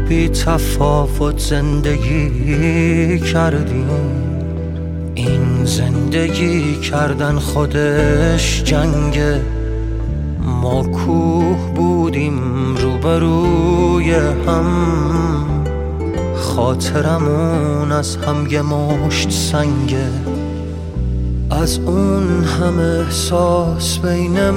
بی تفاوت زندگی کردیم. این زندگی کردن خودش جنگه. ما کوه بودیم روبروی هم، خاطرمون از هم یه مشت سنگه. از اون همه احساس بین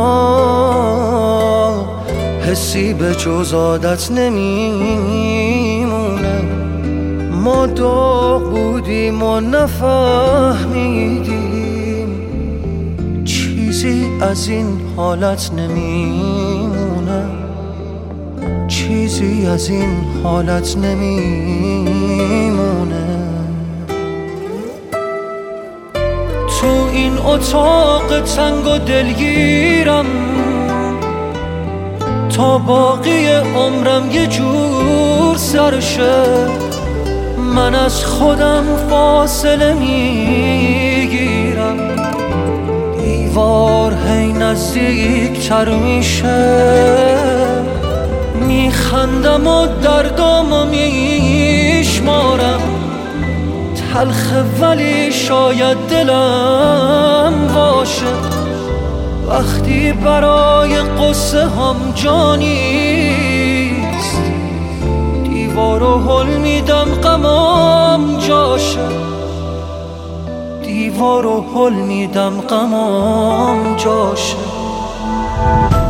ما حسی به جز عادت نمیمونه. ما داغ بودیم و نفهمیدیم چیزی از این حالت نمیمونه. چیزی از این حالت نمیمونه. تو این اتاق تنگ و دلگیرم تا باقی عمرم یه جور سرشه. من از خودم فاصله میگیرم، دیوار هی نزدیک تر میشه. میخندم و دردامو میشمارم، تلخه ولی شاید دلم باشه. وقتی برای قصه هم جا نیست، دیوارو هل میدم غمام جاشه. دیوارو هل میدم غمام جاشه.